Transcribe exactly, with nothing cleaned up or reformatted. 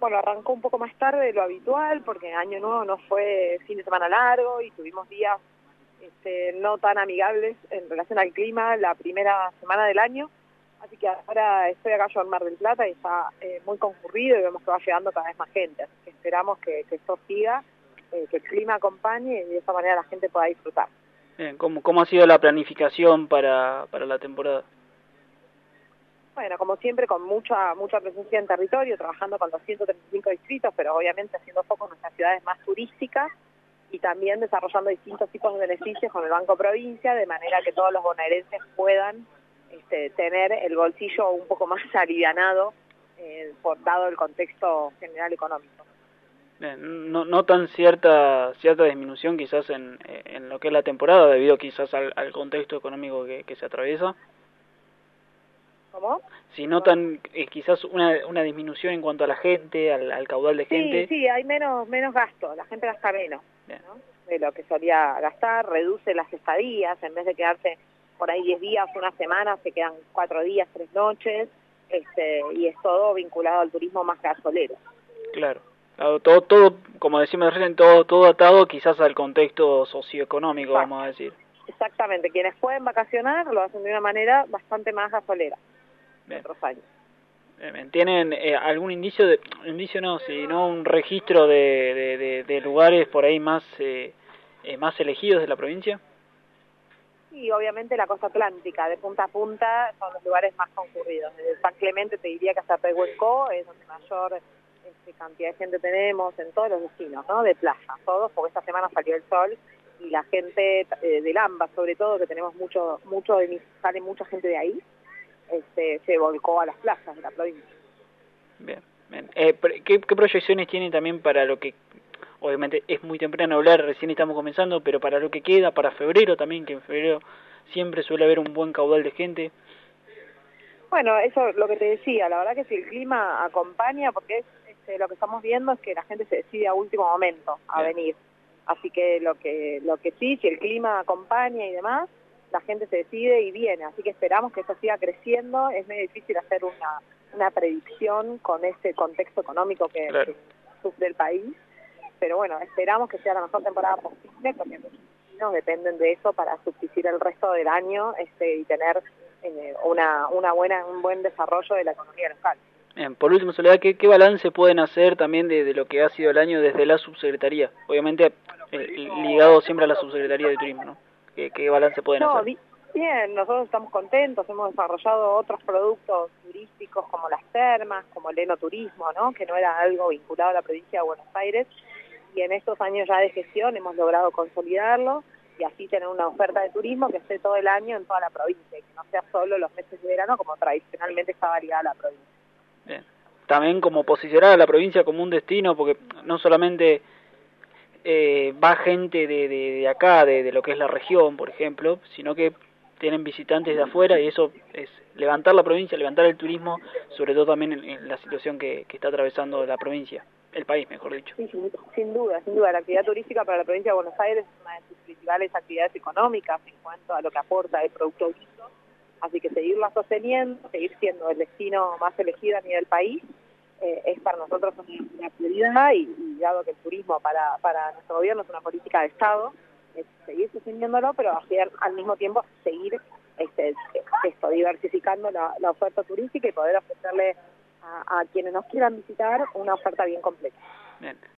Bueno, arrancó un poco más tarde de lo habitual porque Año Nuevo no fue fin de semana largo y tuvimos días este, no tan amigables en relación al clima la primera semana del año. Así que ahora estoy acá yo en Mar del Plata y está eh, muy concurrido y vemos que va llegando cada vez más gente. Así que esperamos que, que esto siga, eh, que el clima acompañe y de esa manera la gente pueda disfrutar. Bien, ¿cómo, cómo ha sido la planificación para, para la temporada? Bueno, como siempre, con mucha mucha presencia en territorio, trabajando con los ciento treinta y cinco distritos, pero obviamente haciendo foco en nuestras ciudades más turísticas y también desarrollando distintos tipos de beneficios con el Banco Provincia, de manera que todos los bonaerenses puedan este, tener el bolsillo un poco más alivianado, eh, por, dado el contexto general económico. Bien, no, notan cierta cierta disminución quizás en, en lo que es la temporada, debido quizás al, al contexto económico que, que se atraviesa. ¿Cómo? Si notan eh, quizás una, una disminución en cuanto a la gente, al, al caudal de sí, gente. Sí, sí, hay menos menos gasto, la gente gasta menos, ¿no?, de lo que solía gastar, reduce las estadías, en vez de quedarse por ahí diez días, una semana, se quedan cuatro días, tres noches, este, y es todo vinculado al turismo más gasolero. Claro, todo, todo como decimos recién, todo, todo atado quizás al contexto socioeconómico, Exacto. vamos a decir. Exactamente, quienes pueden vacacionar lo hacen de una manera bastante más gasolera que otros años. ¿Tienen eh, algún indicio, de, indicio no, sino un registro de, de, de, de lugares por ahí más eh, eh, más elegidos de la provincia? Sí, obviamente la costa atlántica, de punta a punta, son los lugares más concurridos. Desde San Clemente te diría que hasta Pehuenco es donde mayor este, cantidad de gente tenemos, en todos los destinos, ¿no?, de playa, todos, porque esta semana salió el sol y la gente eh, del AMBA, sobre todo, que tenemos mucho, mucho de, sale mucha gente de ahí, este, se volcó a las playas de la provincia. Bien, bien. Eh, ¿qué, ¿Qué proyecciones tienen también para lo que, obviamente es muy temprano hablar, recién estamos comenzando, pero para lo que queda, para febrero también, que en febrero siempre suele haber un buen caudal de gente? Bueno, eso es lo que te decía, la verdad que si el clima acompaña, porque es, este, lo que estamos viendo es que la gente se decide a último momento a Bien. venir. Así que lo que lo que sí, si el clima acompaña y demás, la gente se decide y viene. Así que esperamos que eso siga creciendo. Es medio difícil hacer una, una predicción con ese contexto económico que, claro. que sufre el país. Pero bueno, esperamos que sea la mejor temporada posible, porque los vecinos dependen de eso para subsistir el resto del año este, y tener eh, una, una buena, un buen desarrollo de la economía local. Bien, por último, Soledad, ¿qué, qué balance pueden hacer también de, de lo que ha sido el año desde la subsecretaría? Obviamente eh, ligado siempre a la subsecretaría de Turismo, ¿no? ¿Qué, qué balance pueden no, hacer? Bien, nosotros estamos contentos, hemos desarrollado otros productos turísticos como las termas, como el enoturismo, ¿no?, que no era algo vinculado a la provincia de Buenos Aires, y en estos años ya de gestión hemos logrado consolidarlo y así tener una oferta de turismo que esté todo el año en toda la provincia y que no sea solo los meses de verano como tradicionalmente estaba ligada a la provincia. Bien. También como posicionar a la provincia como un destino, porque no solamente eh, va gente de, de, de acá, de, de lo que es la región, por ejemplo, sino que tienen visitantes de afuera y eso es levantar la provincia, levantar el turismo, sobre todo también en, en la situación que, que está atravesando la provincia, el país, mejor dicho. Sí, sin, sin duda, sin duda. La actividad turística para la provincia de Buenos Aires es una de sus principales actividades económicas en cuanto a lo que aporta el producto bruto. Así que seguirla sosteniendo, seguir siendo el destino más elegido a nivel país, eh, es para nosotros una prioridad y, y dado que el turismo para, para nuestro gobierno es una política de Estado, es seguir sosteniéndolo, pero hacer, al mismo tiempo seguir este, esto, diversificando la, la oferta turística y poder ofrecerle a, a quienes nos quieran visitar una oferta bien completa. Bien.